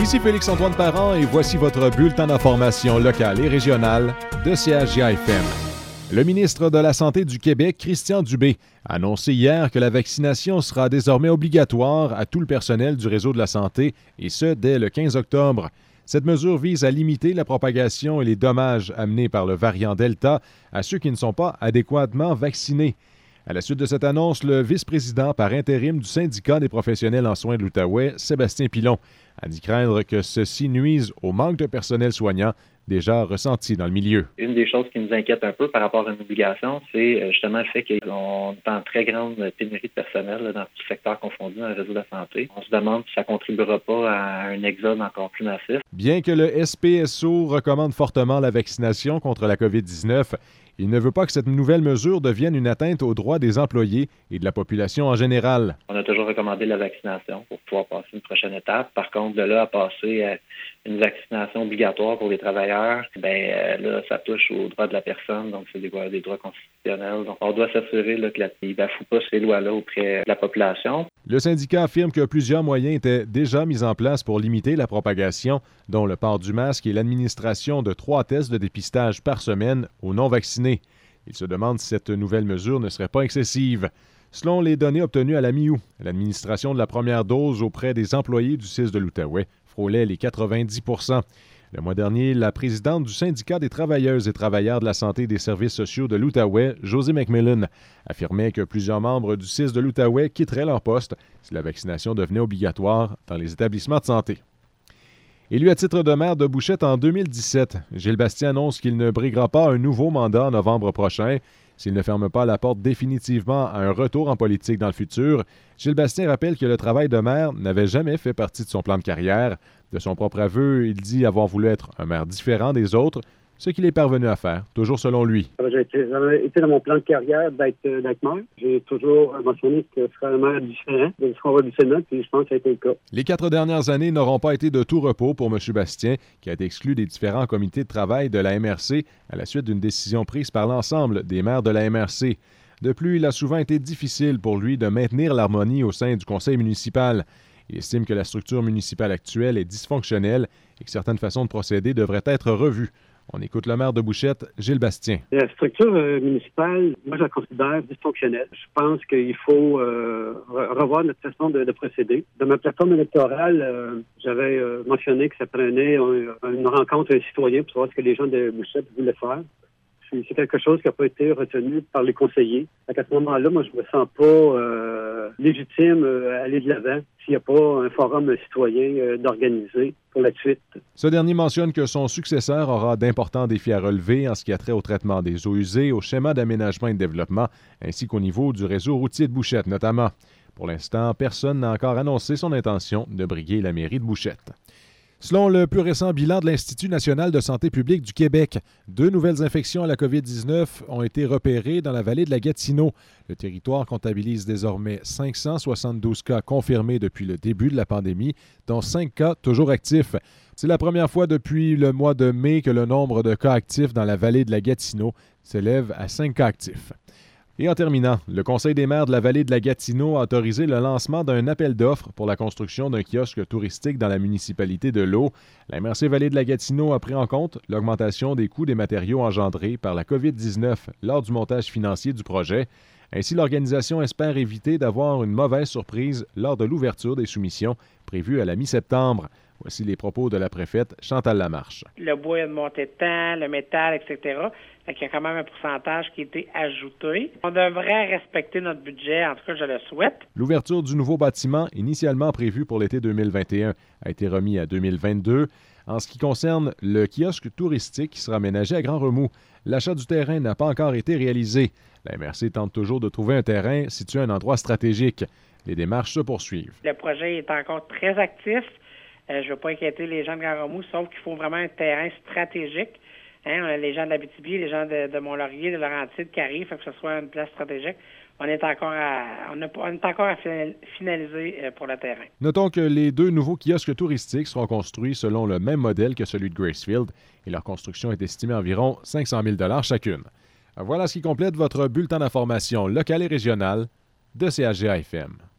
Ici Félix-Antoine Parent et voici votre bulletin d'information locale et régionale de CHGA-FM. Le ministre de la Santé du Québec, Christian Dubé, a annoncé hier que la vaccination sera désormais obligatoire à tout le personnel du réseau de la santé, et ce, dès le 15 octobre. Cette mesure vise à limiter la propagation et les dommages amenés par le variant Delta à ceux qui ne sont pas adéquatement vaccinés. À la suite de cette annonce, le vice-président par intérim du syndicat des professionnels en soins de l'Outaouais, Sébastien Pilon, a dit craindre que ceci nuise au manque de personnel soignant déjà ressenti dans le milieu. Une des choses qui nous inquiète un peu par rapport à une obligation, c'est justement le fait qu'on est en très grande pénurie de personnel dans tout secteur confondu dans le réseau de la santé. On se demande si ça ne contribuera pas à un exode encore plus massif. Bien que le SPSO recommande fortement la vaccination contre la COVID-19, il ne veut pas que cette nouvelle mesure devienne une atteinte aux droits des employés et de la population en général. On a toujours recommandé la vaccination pour pouvoir passer une prochaine étape. Par contre, de là à passer à une vaccination obligatoire pour les travailleurs, là, ça touche aux droits de la personne, donc c'est des droits constitutionnels. Donc, on doit s'assurer qu'ils ne bafouent pas ces lois-là auprès de la population. Le syndicat affirme que plusieurs moyens étaient déjà mis en place pour limiter la propagation, dont le port du masque et l'administration de 3 tests de dépistage par semaine aux non-vaccinés. Il se demande si cette nouvelle mesure ne serait pas excessive. Selon les données obtenues à la mi-août, l'administration de la première dose auprès des employés du CIS de l'Outaouais frôlait les 90 %. Le mois dernier, la présidente du syndicat des travailleuses et travailleurs de la santé et des services sociaux de l'Outaouais, Josée McMillan, affirmait que plusieurs membres du CIS de l'Outaouais quitteraient leur poste si la vaccination devenait obligatoire dans les établissements de santé. Élu à titre de maire de Bouchette en 2017, Gilles Bastien annonce qu'il ne briguera pas un nouveau mandat en novembre prochain s'il ne ferme pas la porte définitivement à un retour en politique dans le futur. Gilles Bastien rappelle que le travail de maire n'avait jamais fait partie de son plan de carrière. De son propre aveu, il dit avoir voulu être un maire différent des autres, ce qu'il est parvenu à faire, toujours selon lui. Ça avait été dans mon plan de carrière d'être maire. J'ai toujours mentionné que ce serait un maire différent de ce qu'on voit du Sénat, puis je pense que ça a été le cas. Les 4 dernières années n'auront pas été de tout repos pour M. Bastien, qui a été exclu des différents comités de travail de la MRC à la suite d'une décision prise par l'ensemble des maires de la MRC. De plus, il a souvent été difficile pour lui de maintenir l'harmonie au sein du conseil municipal. Il estime que la structure municipale actuelle est dysfonctionnelle et que certaines façons de procéder devraient être revues. On écoute le maire de Bouchette, Gilles Bastien. La structure municipale, moi, je la considère dysfonctionnelle. Je pense qu'il faut revoir notre façon de procéder. Dans ma plateforme électorale, j'avais mentionné que ça prenait une rencontre citoyenne pour savoir ce que les gens de Bouchette voulaient faire. C'est quelque chose qui n'a pas été retenu par les conseillers. À ce moment-là, moi, je me sens pas légitime à aller de l'avant s'il n'y a pas un forum citoyen d'organiser pour la suite. Ce dernier mentionne que son successeur aura d'importants défis à relever en ce qui a trait au traitement des eaux usées, au schéma d'aménagement et de développement, ainsi qu'au niveau du réseau routier de Bouchette notamment. Pour l'instant, personne n'a encore annoncé son intention de briguer la mairie de Bouchette. Selon le plus récent bilan de l'Institut national de santé publique du Québec, 2 nouvelles infections à la COVID-19 ont été repérées dans la vallée de la Gatineau. Le territoire comptabilise désormais 572 cas confirmés depuis le début de la pandémie, dont 5 cas toujours actifs. C'est la première fois depuis le mois de mai que le nombre de cas actifs dans la vallée de la Gatineau s'élève à 5 cas actifs. Et en terminant, le Conseil des maires de la vallée de la Gatineau a autorisé le lancement d'un appel d'offres pour la construction d'un kiosque touristique dans la municipalité de l'Eau. La MRC Vallée de la Gatineau a pris en compte l'augmentation des coûts des matériaux engendrés par la COVID-19 lors du montage financier du projet. Ainsi, l'organisation espère éviter d'avoir une mauvaise surprise lors de l'ouverture des soumissions prévues à la mi-septembre. Voici les propos de la préfète Chantal Lamarche. Le bois a monté de temps, le métal, etc. Fait qu'il y a quand même un pourcentage qui a été ajouté. On devrait respecter notre budget, en tout cas, je le souhaite. L'ouverture du nouveau bâtiment, initialement prévu pour l'été 2021, a été remis à 2022. En ce qui concerne le kiosque touristique qui sera aménagé à Grand Remous, l'achat du terrain n'a pas encore été réalisé. La MRC tente toujours de trouver un terrain situé à un endroit stratégique. Les démarches se poursuivent. Le projet est encore très actif. Je ne veux pas inquiéter les gens de Grand Remous, sauf qu'il faut vraiment un terrain stratégique. Les gens de l'Abitibi, les gens de Mont-Laurier, de Laurentides qui arrivent, il faut que ce soit une place stratégique. On est encore à finaliser pour le terrain. Notons que les 2 nouveaux kiosques touristiques seront construits selon le même modèle que celui de Gracefield et leur construction est estimée à environ 500 000 $ chacune. Voilà ce qui complète votre bulletin d'information locale et régionale de CHGA-FM.